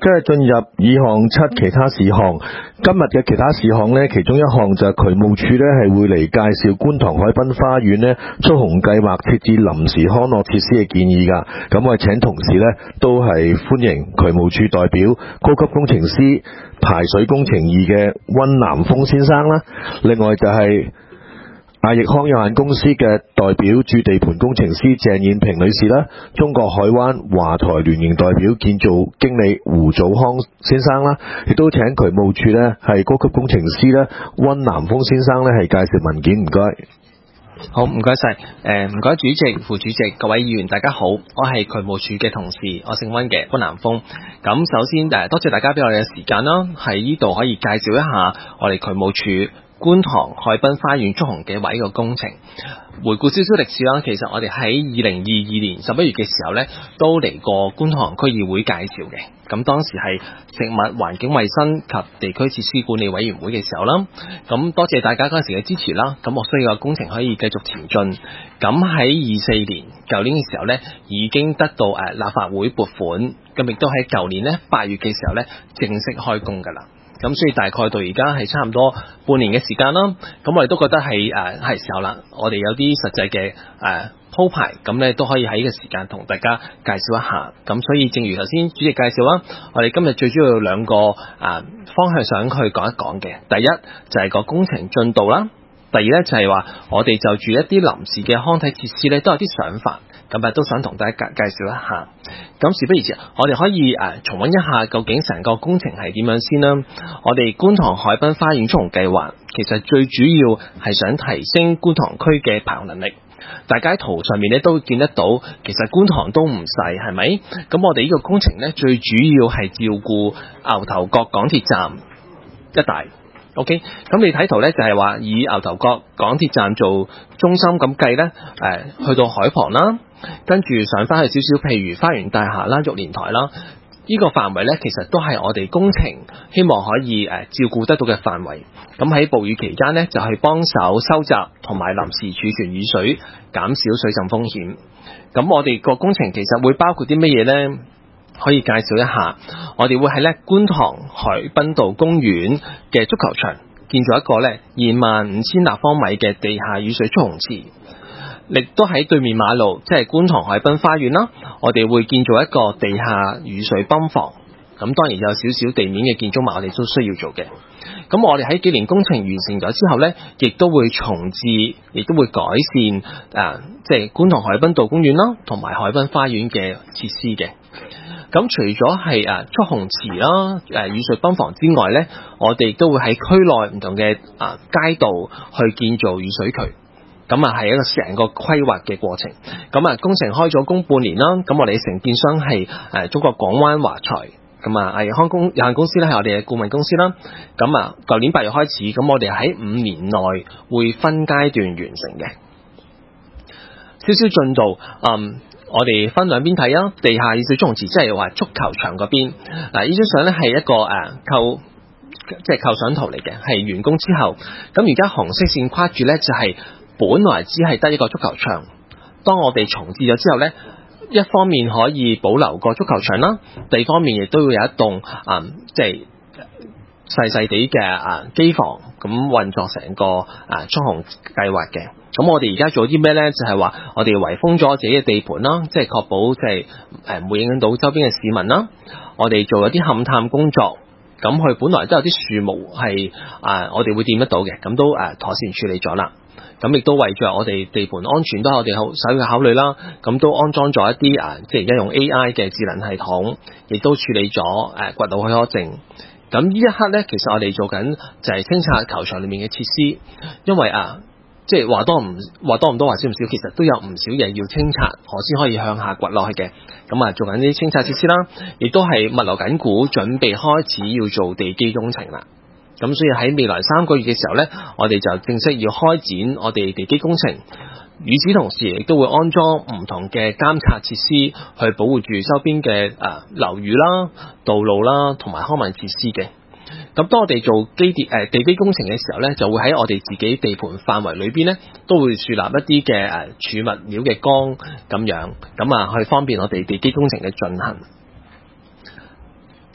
跟住進入議項7其他事項。今日嘅其他事項呢，其中一項就係渠務署呢係會嚟介紹觀塘海濱花園呢蓄洪計劃設置臨時康樂設施嘅建議㗎。咁我哋請同事呢都係歡迎渠務署代表高級工程師排水工程2嘅溫南峰先生啦。另外就係亞益康有限公司嘅代表駐地盤工程師鄭燕平女士啦，中國海灣華台聯營代表建造經理胡祖康先生啦，亦都請渠務署呢係高級工程師呢溫南峰先生呢係介紹文件，唔該。 好，唔該晒，唔該主席、副主席、各位議員，大家好，我係渠務署嘅同事，我姓溫嘅溫南峰。咁首先多謝大家俾我哋嘅時間啦，喺呢度可以介紹一下我哋渠務署觀塘海濱花園蓄洪計劃呢個工程。回顧少少歷史啦，其實我哋喺2022年11月嘅時候呢，都嚟過觀塘區議會介紹嘅。咁當時係食物環境衛生及地區設施管理委員會嘅時候啦。咁多謝大家嗰陣時嘅支持啦。咁我需要個工程可以繼續前進。咁喺24年舊年嘅時候呢，已經得到立法會撥款。咁亦都喺舊年呢8月嘅時候呢，正式開工㗎啦。咁所以大概到而家係差唔多半年嘅時間啦。咁我哋都覺得係時候啦，我哋有啲實際嘅鋪排，咁咧都可以喺呢個時間同大家介紹一下。咁所以正如頭先主席介紹啦，我哋今日最主要有兩個方向想去講一講嘅。第一就係個工程進度啦，第二咧就係話我哋就住一啲臨時嘅康體設施咧都有啲想法，咁都想同大家介紹一下。咁事不宜遲，我哋可以重溫一下究竟成個工程係點樣先啦。我哋觀塘海濱花園蓄洪計劃其實最主要係想提升觀塘區嘅排洪能力。大家喺圖上面咧都見得到，其實觀塘都唔細，係咪？咁我哋呢個工程咧最主要係照顧牛頭角港鐵站一帶。OK， 咁你睇圖咧就係話以牛頭角港鐵站做中心咁計咧，去到海旁啦，跟住上翻去少少，譬如花園大廈啦、玉蓮台啦，呢個範圍咧其實都係我哋工程希望可以照顧得到嘅範圍。咁喺暴雨期間咧，就係幫手收集同埋臨時儲存雨水，減少水浸風險。咁我哋個工程其實會包括啲乜嘢咧？可以介紹一下，我哋會喺咧觀塘海濱道公園嘅足球場建造一個咧25,000立方米嘅地下雨水蓄洪池，亦都喺對面馬路，即係觀塘海濱花園啦。我哋會建造一個地下雨水泵房，咁當然有少少地面嘅建築物，我哋都需要做嘅。咁我哋喺幾年工程完成咗之後呢，亦都會重置，亦都會改善即係觀塘海濱道公園啦，同埋海濱花園嘅設施嘅。咁除咗係蓄洪池啦、雨水泵房之外呢，我哋都會喺區內唔同嘅街道去建造雨水渠。咁係一個成個規劃嘅過程。咁工程開咗工半年啦，咁我哋嘅承建商係中國廣灣華財。咁亞益康有限公司咧係我哋嘅顧問公司啦。咁舊年8月開始，咁我哋喺5年內會分階段完成嘅。少少進度，我哋分兩邊睇啊。地下雨水蓄洪池即係話足球場嗰邊。呢張相咧係一個構想圖嚟嘅，係完工之後。咁而家紅色線跨住咧就係本來只係得一個足球場。當我哋重置咗之後咧，一方面可以保留個足球場啦，第二方面亦都會有一棟即係細細地嘅機房，咁運作成個蓄洪計劃嘅。咁我哋而家做啲咩咧？就係話我哋圍封咗自己嘅地盤啦，即係確保即係唔會影響到周邊嘅市民啦。我哋做一啲勘探工作，咁佢本來都有啲樹木係我哋會掂得到嘅，咁都妥善處理咗啦。咁亦都為咗我哋地盤安全都係我哋首要嘅考慮啦。咁都安裝咗一啲即係而家用 AI 嘅智能系統，亦都處理咗掘路許可證。咁呢一刻咧，其實我哋做緊就係清拆球場裏面嘅設施，因為即係話多唔多話少唔少，其實都有唔少嘢要清拆，我先可以向下掘落去嘅。咁做緊啲清拆設施啦，亦都係物流緊股，準備開始要做地基工程啦。咁所以喺未來3個月嘅時候呢，我哋就正式要開展我哋地基工程。與此同時，亦都會安裝唔同嘅監察設施，去保護住周邊嘅樓宇啦、道路啦同埋康文設施嘅。咁當我哋做地基工程嘅時候呢，就會喺我哋自己地盤範圍裏邊呢，都會樹立一啲嘅儲物料嘅缸咁樣，去方便我哋地基工程嘅進行。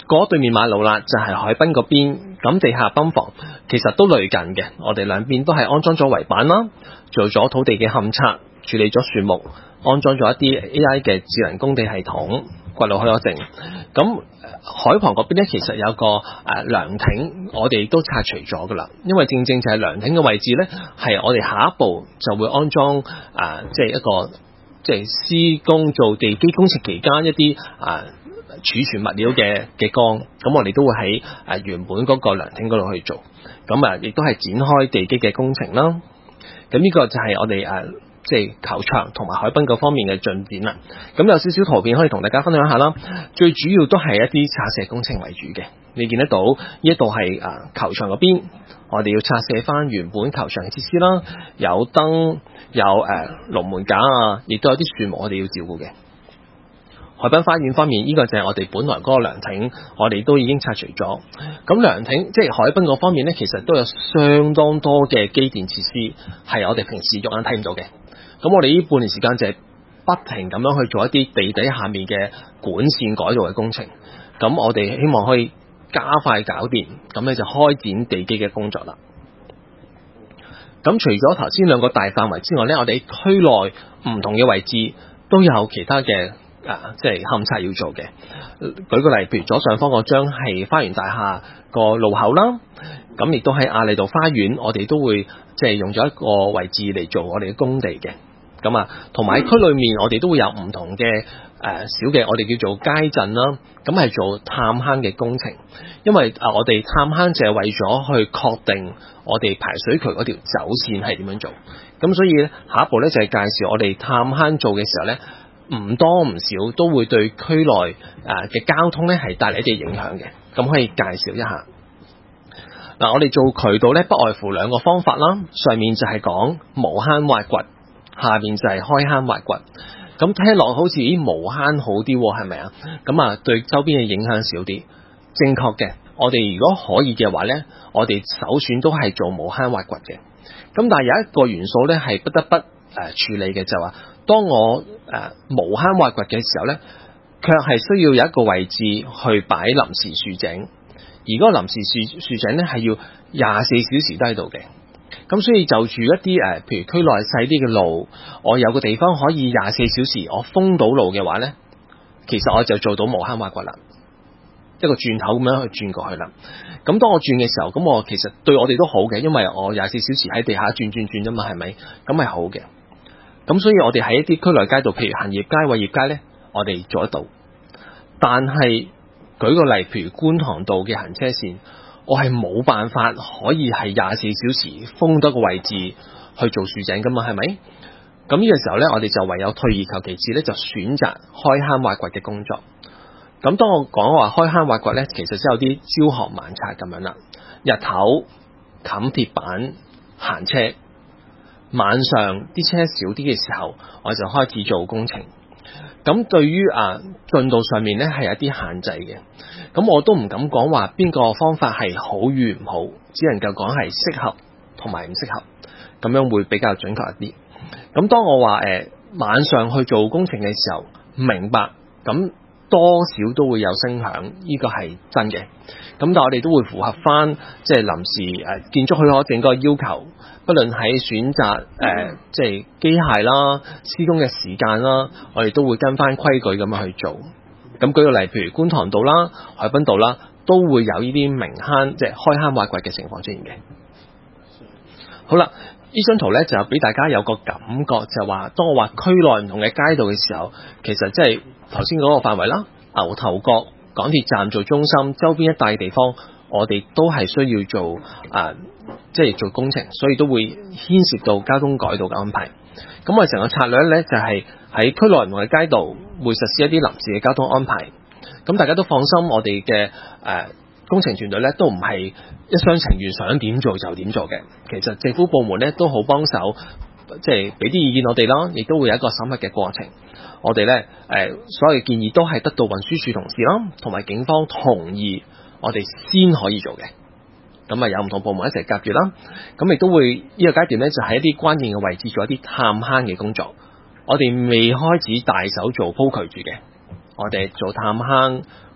過對面馬路啦，就係海濱嗰邊，咁地下泵房其實都類近嘅，我哋兩邊都係安裝咗圍板啦，做咗土地嘅勘測，處理咗樹木，安裝咗一啲 AI 嘅智能工地系統，掘路許可證。咁海旁嗰邊咧，其實有個涼亭，我哋都拆除咗噶啦，因為正正就係涼亭嘅位置咧，係我哋下一步就會安裝即係一個即係施工做地基工程期間一啲儲存物料嘅缸，咁我哋都會喺原本嗰個涼亭嗰度去做，咁亦都係展開地基嘅工程啦。咁呢個就係我哋即係球場同埋海濱嗰方面嘅進展啦。咁有少少圖片可以同大家分享下啦。最主要都係一啲拆卸工程為主嘅。你見得到呢一度係球場嗰邊，我哋要拆卸翻原本球場嘅設施啦，有燈，有龍門架亦都有啲樹木我哋要照顧嘅。海濱花園方面，呢個就係我哋本來嗰個涼亭，我哋都已經拆除咗。咁涼亭即係海濱嗰方面呢，其實都有相當多嘅機電設施係我哋平時肉眼睇唔到嘅。咁我哋呢半年時間就係不停咁樣去做一啲地底下面嘅管線改造嘅工程。咁我哋希望可以加快搞掂，咁咧就開展地基嘅工作啦。咁除咗頭先兩個大範圍之外呢，我哋區內唔同嘅位置都有其他嘅即係勘測要做嘅。舉個例，譬如左上方嗰張係花園大廈個路口啦，咁亦都喺亞利道花園，我哋都會即係用咗一個位置嚟做我哋嘅工地嘅。咁同埋喺區裏面，我哋都會有唔同嘅小嘅，我哋叫做街鎮啦。咁係做探坑嘅工程，因為我哋探坑就係為咗去確定我哋排水渠嗰條走線係點樣做。咁所以咧，下一步咧就係介紹我哋探坑做嘅時候咧，唔多唔少都會對區內嘅交通咧係帶嚟一啲影響嘅。咁可以介紹一下。嗱，我哋做渠道咧，不外乎兩個方法啦。上面就係講無坑挖掘，下面就係開坑挖掘。咁聽落好似無坑好啲，係咪啊？咁對周邊嘅影響少啲。正確嘅，我哋如果可以嘅話呢，我哋首選都係做無坑挖掘嘅。咁但係有一個元素呢係不得不處理嘅，就話當我無坑挖掘嘅時候呢，卻係需要有一個位置去擺臨時豎井，而嗰個臨時豎井呢係要24小時都喺度嘅。咁所以就住一啲譬如區內細啲嘅路，我有個地方可以24小時我封到路嘅話呢，其實我就做到無坑挖掘啦，一個轉頭咁樣去轉過去啦。咁當我轉嘅時候，咁我其實對我哋都好嘅，因為我24小時喺地下轉啫嘛，係咪？咁係好嘅。咁所以我哋喺一啲區內街道，譬如行業街、偉業街呢，我哋做得到。但係舉個例，譬如觀塘道嘅行車線，我係冇辦法可以係24小時封多個位置去做豎井噶嘛，係咪？咁呢個時候呢，我哋就唯有退而求其次呢，就選擇開坑挖掘嘅工作。咁當我講話開坑挖掘呢，其實真有啲朝行晚拆咁樣啦。日頭冚鐵板行車，晚上啲車少啲嘅時候，我就開始做工程。咁對於進度上面呢，係有一啲限制嘅。咁我都唔敢講話邊個方法係好與唔好，只能夠講係適合同埋唔適合，咁樣會比較準確一啲。咁當我話晚上去做工程嘅時候，明白咁多少都會有聲響，呢個係真嘅。咁但係我哋都會符合翻即係臨時建築許可證嗰個要求，不論喺選擇即係機械啦、施工嘅時間啦，我哋都會跟翻規矩咁樣去做。咁舉個例，譬如觀塘道啦、海濱道啦，都會有呢啲明坑即係開坑挖掘嘅情況出現嘅。好啦，呢張圖咧就俾大家有個感覺，就話當我話區內唔同嘅街道嘅時候，其實即係頭先嗰個範圍啦，牛頭角港鐵站做中心，周邊一帶地方，我哋都係需要做即係做工程，所以都會牽涉到交通改道嘅安排。咁我哋成個策略咧就係喺區內唔同嘅街道會實施一啲臨時嘅交通安排。咁大家都放心，我哋嘅工程團隊咧都唔係一廂情願想點做就點做嘅。其實政府部門咧都好幫手，即係俾啲意見我哋啦，亦都會有一個審核嘅過程。我哋咧所有嘅建議都係得到運輸署同事啦，同埋警方同意，我哋先可以做嘅。咁有唔同部門一齊夾住啦。咁亦都會呢個階段咧，就喺一啲關鍵嘅位置做一啲探坑嘅工作。我哋未開始大手做鋪渠住嘅，我哋做探坑、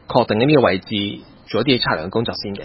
確定呢個位置做一啲測量工作先嘅。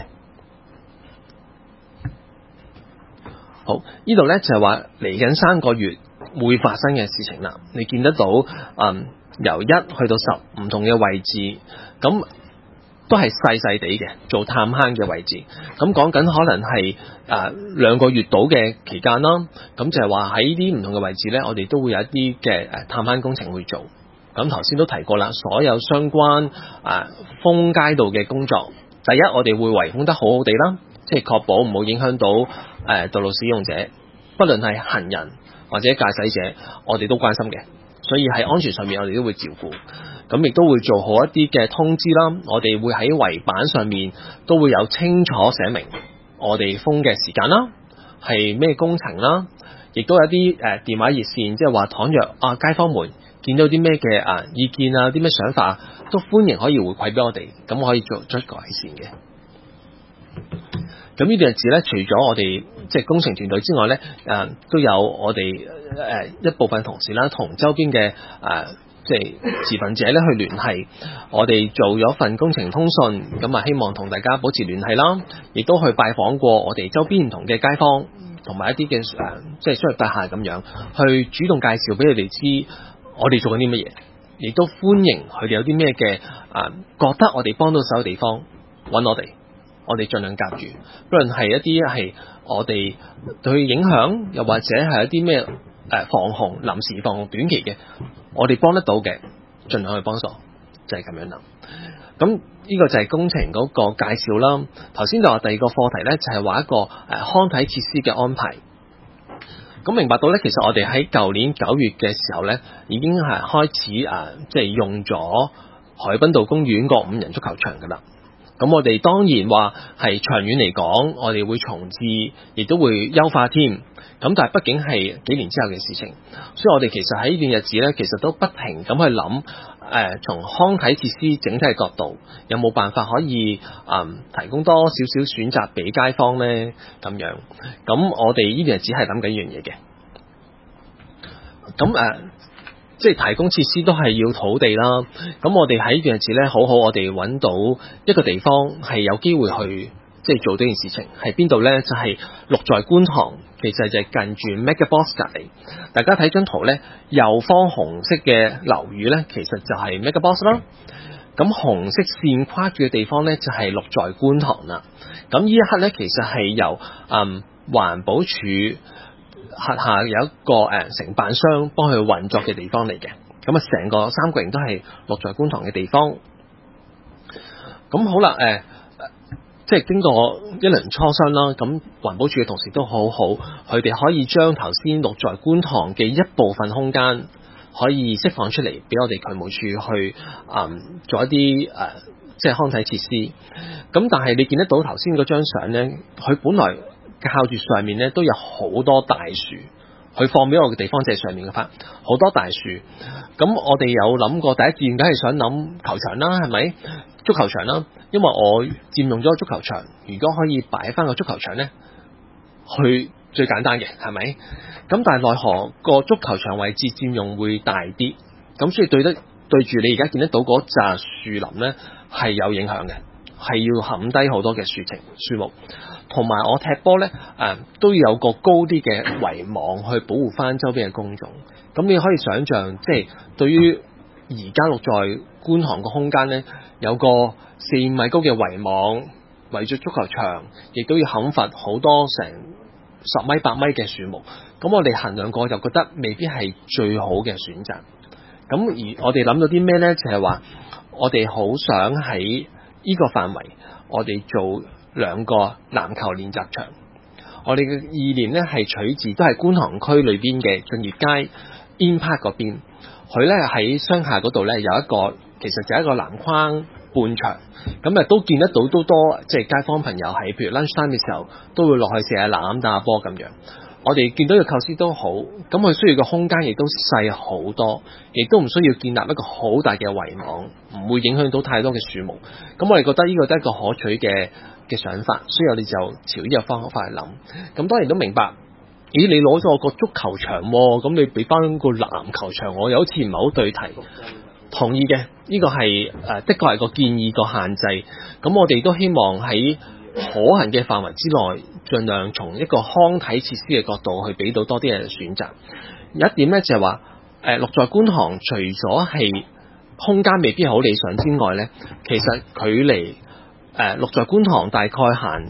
好，呢度咧就係話嚟緊3個月會發生嘅事情啦。你見得到由1去到10唔同嘅位置，咁都係細細地嘅做探坑嘅位置。咁講緊可能係2個月到嘅期間啦。咁就係話喺呢啲唔同嘅位置咧，我哋都會有一啲嘅探坑工程去做。咁頭先都提過啦，所有相關封街道嘅工作，第一我哋會圍封得好好地啦，即係確保唔好影響到道路使用者，不論係行人或者駕駛者，我哋都關心嘅。所以喺安全上面我哋都會照顧，咁亦都會做好一啲嘅通知啦。我哋會喺圍板上面都會有清楚寫明我哋封嘅時間啦，係咩工程啦，亦都有一啲電話熱線，即係話倘若街坊們見到啲咩嘅意見啊，啲咩想法都歡迎可以回饋俾我哋，咁可以做出改善嘅。咁呢段日子咧，除咗我哋即係工程團隊之外咧，都有我哋一部分同事啦，同周邊嘅即係持份者咧去聯繫。我哋做咗份工程通訊，咁希望同大家保持聯繫啦，亦都去拜訪過我哋周邊唔同嘅街坊，同埋一啲嘅即係商業大廈咁樣，去主動介紹俾佢哋知我哋做緊啲乜嘢，亦都歡迎佢哋有啲咩嘅覺得我哋幫到手嘅地方揾我哋。我哋盡量夾住，不論係一啲係我哋對佢影響，又或者係一啲咩防洪、臨時防洪短期嘅，我哋幫得到嘅，盡量去幫手，就係咁樣啦。咁呢個就係工程嗰個介紹啦。頭先就話第二個課題咧，就係話一個康體設施嘅安排。咁明白到咧，其實我哋喺舊年9月嘅時候咧，已經係開始即係用咗海濱道公園個5人足球場噶啦。咁我哋當然話係長遠嚟講，我哋會重置，亦都會優化添。咁但係畢竟係幾年之後嘅事情，所以我哋其實喺呢段日子咧，其實都不停咁去諗，從康體設施整體嘅角度，有冇辦法可以提供多少少選擇俾街坊咧？咁樣，咁我哋呢段日子係諗緊一樣嘢嘅。咁即係提供設施都係要土地啦，咁我哋喺呢段日子咧，好好我哋揾到一個地方係有機會去即係做呢件事情，係邊度咧？就係綠在觀塘，其實就係近住 MegaBox 隔離。大家睇張圖咧，右方紅色嘅樓宇咧，其實就係 MegaBox 啦。咁紅色線跨住嘅地方咧，就係綠在觀塘啦。咁呢一刻咧，其實係由環保署轄下有一個承辦商幫佢運作嘅地方嚟嘅，咁成個三角形都係綠在觀塘嘅地方。咁好啦，即係經過一輪磋商啦，咁環保署嘅同事都好好，佢哋可以將頭先綠在觀塘嘅一部分空間可以釋放出嚟，俾我哋渠務署去做一啲即係康體設施。咁但係你見得到頭先嗰張相咧，佢本來靠住上面咧都有好多大樹，佢放俾我嘅地方就係上面嘅塊好多大樹。咁我哋有諗過，第一志願梗係想諗球場啦，係咪？足球場啦，因為我佔用咗足球場，如果可以擺翻個足球場咧，去最簡單嘅係咪？咁但係奈何個足球場位置佔用會大啲，咁所以對住你而家見得到嗰紮樹林咧係有影響嘅，係要冚低好多嘅樹木。同埋我踢波咧，都有個高啲嘅圍網去保護翻周邊嘅公眾。咁你可以想象，即係對於而家綠在觀塘個空間咧，有個4米高嘅圍網圍住足球場，亦都要砍伐好多成10米8米嘅樹木。咁我哋衡量過就覺得未必係最好嘅選擇。咁而我哋諗到啲咩咧？就係話我哋好想喺呢個範圍，我哋做2個籃球練習場。我哋嘅意念咧係取自都係觀塘區裏邊嘅駿業街 In Park 嗰邊，佢咧喺商廈嗰度咧有一個，其實就係一個籃筐半場，咁都見得到都多，即係街坊朋友喺譬如 lunch time 嘅時候都會落去射下籃打下波咁樣。我哋見到嘅構思都好，咁佢需要嘅空間亦都細好多，亦都唔需要建立一個好大嘅圍網，唔會影響到太多嘅樹木。咁我哋覺得呢個都係一個可取嘅想法，所以我哋就朝呢個方法去諗。咁當然都明白，咦？你攞咗我個足球場喎，咁你俾翻個籃球場，我又好似唔係好對題。 同意嘅，呢個係的確係個建議個限制。咁我哋都希望喺可行嘅範圍之內，盡量從一個康體設施嘅角度去俾到多啲人選擇。有一點咧就係話，綠在觀塘除咗係空間未必好理想之外咧，其實距離綠在觀塘大概行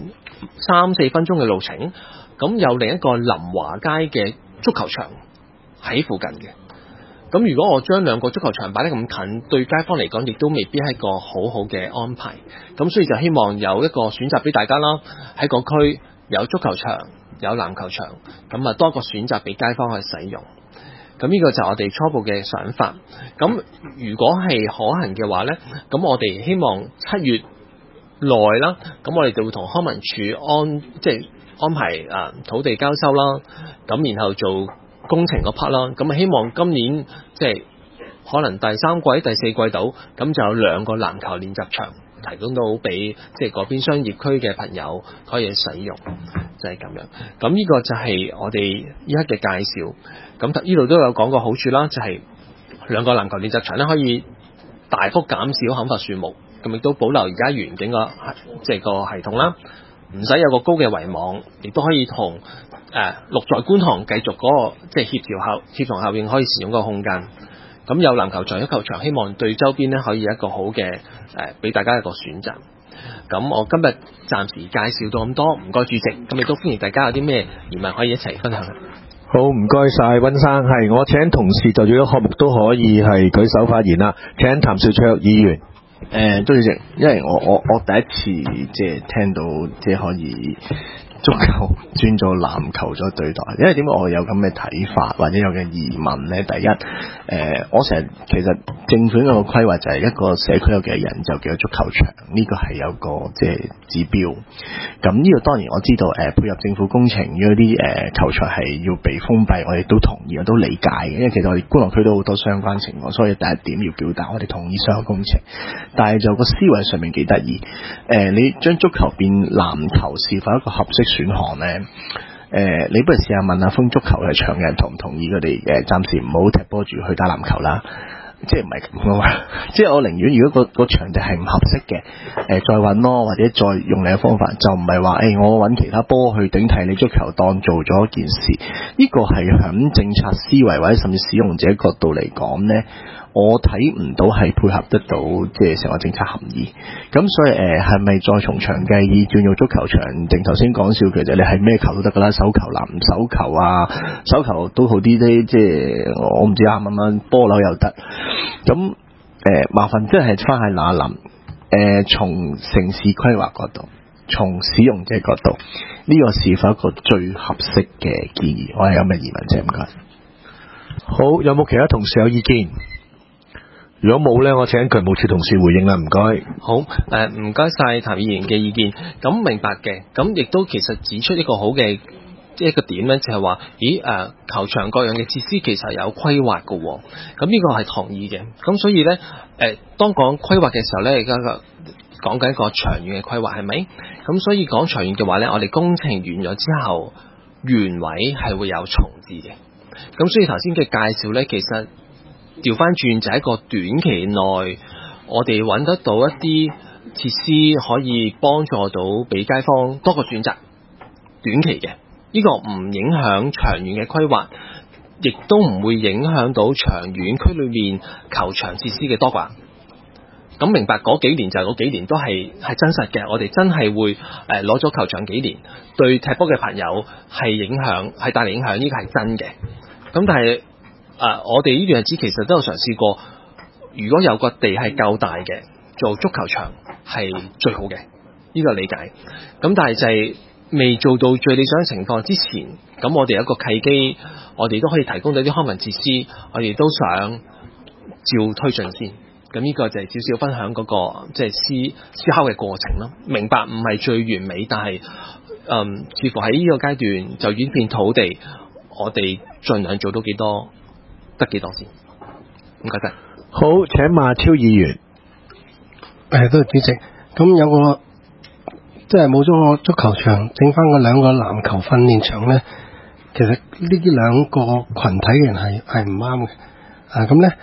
3-4分鐘嘅路程，咁有另一個林華街嘅足球場喺附近嘅。咁如果我將兩個足球場擺得咁近，對街坊嚟講亦都未必係一個好好嘅安排。咁所以就希望有一個選擇俾大家啦，喺個區有足球場、有籃球場，咁啊多一個選擇俾街坊去使用。咁呢個就係我哋初步嘅想法。咁如果係可行嘅話呢，咁我哋希望7月內啦，咁我哋就會同康文署安排土地交收啦，咁然後做工程嗰 part 啦，咁希望今年可能第3季、第4季度，咁就有2個籃球練習場提供到俾嗰邊商業區嘅朋友可以使用，就係咁樣。咁呢個就係我哋依家嘅介紹。咁呢度都有講個好處啦，就係2個籃球練習場咧可以大幅減少砍伐樹木，咁亦都保留而家原景個系統啦，唔使有個高嘅圍網，亦都可以同綠在觀塘繼續嗰個協同效應可以使用個空間。咁有籃球場、足球場，希望對周邊咧可以有一個好嘅俾大家一個選擇。咁我今日暫時介紹到咁多，唔該主席，咁亦都歡迎大家有啲咩疑問可以一齊分享。 好，唔該晒溫生，係我請同事就住咗項目都可以係舉手發言啦。請譚兆卓議員。 多謝主席，因為我第一次聽到可以足球轉做籃球咗對待，因為點解我有咁嘅睇法或者有嘅疑問呢？第一，我成日其實政府嗰個規劃就係一個社區有幾多人就幾多足球場，呢個係有個指標。咁呢個當然我知道配合政府工程，如果啲球場係要被封閉，我哋都同意，我都理解嘅。因為其實我哋觀塘區都好多相關情況，所以第一點要表達我哋同意所有工程。但係就個思維上面幾得意，你將足球變籃球是否一個合適選項呢？你不如試下問下風足球嘅場嘅人同唔同意佢哋暫時唔好踢波住去打籃球啦。唔係咁嘅嘛，我寧願如果個場地係唔合適嘅，再揾咯，或者再用另一個方法，就唔係話我揾其他波去頂替你足球當做咗一件事。呢個係響政策思維或者甚至使用者角度嚟講呢，我睇唔到係配合得到成個政策含義。咁所以係咪再從長計議轉用足球場？正頭先講笑，其實你係咩球都得噶啦，手球、籃手球啊，手球都好啲啲，我唔知啱唔啱，波樓又得。咁麻煩係翻喺哪諗？從城市規劃角度，從使用者角度，呢個是否一個最合適嘅建議？我係有咩疑問啫？唔該。 好，有冇其他同事有意見？如果冇呢，我請渠務署同事回應啦，唔該。 好，唔該晒譚議員嘅意見。咁明白嘅，咁亦都其實指出一個好嘅一個點呢，就係話，球場各樣嘅設施其實有規劃嘅喎。咁呢個係同意嘅。咁所以呢，當講規劃嘅時候呢，而家講緊一個長遠嘅規劃係咪？咁所以講長遠嘅話呢，我哋工程完咗之後，原位係會有重置嘅。咁所以頭先嘅介紹呢，其實調翻轉就係一個短期內，我哋揾得到一啲設施可以幫助到俾街坊多個選擇，短期嘅。呢個唔影響長遠嘅規劃，亦都唔會影響到長遠區裏面球場設施嘅多寡。咁明白嗰幾年就係嗰幾年都係真實嘅，我哋真係會攞咗球場幾年，對踢波嘅朋友係帶嚟影響，呢個係真嘅。咁但係我哋呢段日子其實都有嘗試過，如果有個地係夠大嘅，做足球場係最好嘅，呢個理解。咁但係就係未做到最理想嘅情況之前，咁我哋有一個契機，我哋都可以提供到啲康文設施，我哋都想照推進先。咁呢個就係少少分享嗰個思考嘅過程咯。明白唔係最完美，但係似乎喺呢個階段就演變土地，我哋盡量做到幾多得幾多先。唔該晒。 好，請馬超議員。 多謝主席。咁有個冇咗個足球場，整翻個2個籃球訓練場咧，其實呢啲2個群體嘅人係唔啱嘅。咁咧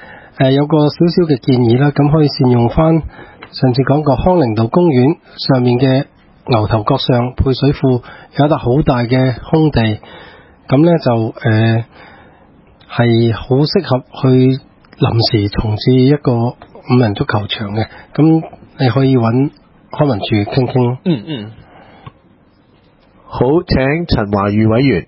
有個少少嘅建議啦，咁可以善用翻上次講過康寧道公園上面嘅牛頭角上配水庫有一笪好大嘅空地，咁咧就係好適合去臨時重置一個5人足球場嘅，咁你可以揾康文署傾傾咯。 好，請陳華裕委員。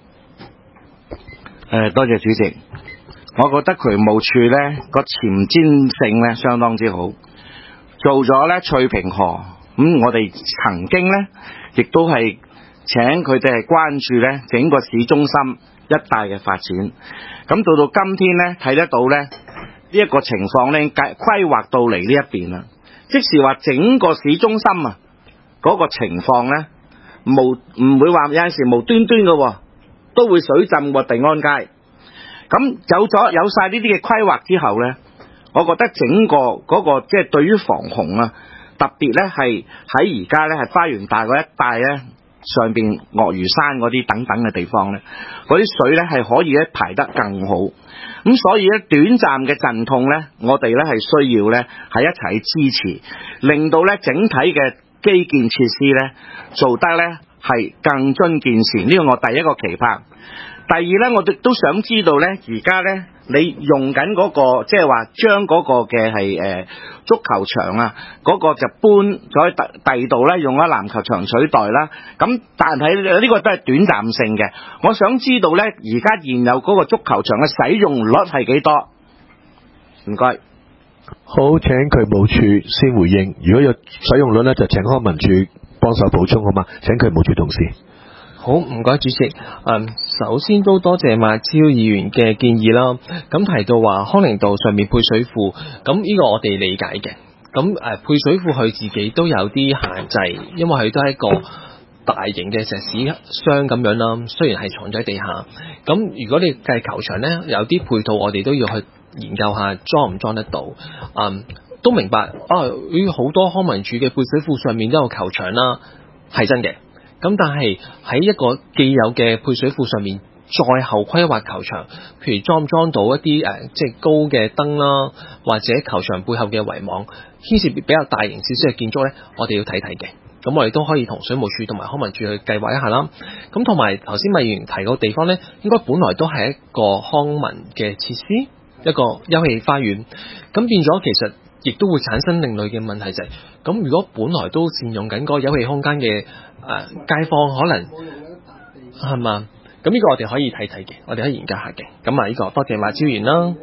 多謝主席。我覺得渠務署呢個前瞻性呢相當之好，做咗呢翠屏河，我哋曾經呢亦都係請佢哋係關注呢整個市中心一帶嘅發展。咁到今天呢睇得到呢呢一個情況呢規劃到嚟呢一邊啦，即是話整個市中心啊嗰個情況呢唔會話有陣時無端端嘅，都會水浸過地安街。咁有晒呢啲嘅規劃之後呢，我覺得整個嗰個即係對於防洪啊，特別呢係喺而家呢係花園大嗰一帶呢，上邊鱷魚山嗰啲等等嘅地方呢，嗰啲水呢係可以咧排得更好。咁所以呢，短暫嘅陣痛呢，我哋呢係需要呢係一齊支持，令到呢整體嘅基建設施呢做得呢係更臻健全。呢個我第一個期盼。第二呢，我哋都想知道呢，而家呢你用緊嗰個即係話將嗰個嘅係足球場啊，嗰個就搬咗喺第二度呢，用咗籃球場取代啦。咁但係呢個都係短暫性嘅。我想知道呢，而家現有嗰個足球場嘅使用率係幾多？唔該。 好，請渠務署先回應。如果有使用率呢，就請康文署幫手補充好嗎？請渠務署同事。 好，唔該主席。首先都多謝馬超議員嘅建議啦。咁提到話康寧道上面配水庫，咁呢個我哋理解嘅。咁配水庫佢自己都有啲限制，因為佢都係一個大型嘅石屎箱咁樣啦。雖然係藏咗喺地下，咁如果你計球場呢，有啲配套我哋都要去研究下裝唔裝得到。都明白好多康文署嘅配水庫上面都有球場啦，係真嘅。咁但係喺一個既有嘅配水庫上面，再後規劃球場，譬如裝唔裝到一啲即係高嘅燈啦，或者球場背後嘅圍網，牽涉比較大型少少嘅建築呢，我哋要睇睇嘅。咁我哋都可以同水務署同埋康文署去計劃一下啦。咁同埋頭先麥議員提個地方呢，應該本來都係一個康文嘅設施，一個休憩花園。咁變咗其實亦都會產生另類嘅問題就係，咁如果本來都善用緊嗰個休憩空間嘅街坊，可能係嘛？咁呢個我哋可以睇睇嘅，我哋可以研究下嘅。咁呢個多謝馬超員啦。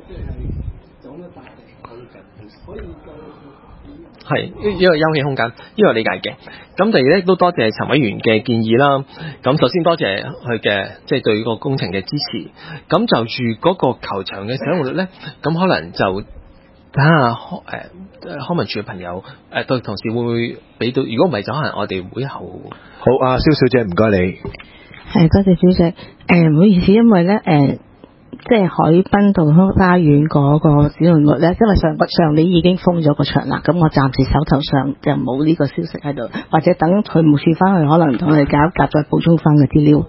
係呢個休憩空間，呢個理解嘅。咁第二咧都多謝陳委員嘅建議啦。咁首先多謝佢嘅即係對呢個工程嘅支持。咁就住嗰個球場嘅使用率咧，咁可能就睇下康文署嘅朋友對同事會唔會俾到？如果唔係就可能我哋會後。 好，阿蕭小姐唔該你。 多謝主席。唔好意思，因為咧即係海濱道花園嗰個使用率咧，因為上年已經封咗個場啦，咁我暫時手頭上就冇呢個消息喺度，或者等佢冇處翻去，可能同你搞一夾再補充翻嘅資料。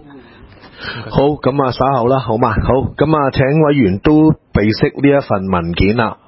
好，咁稍後啦，好嘛？好，咁請委員都備悉呢一份文件啦。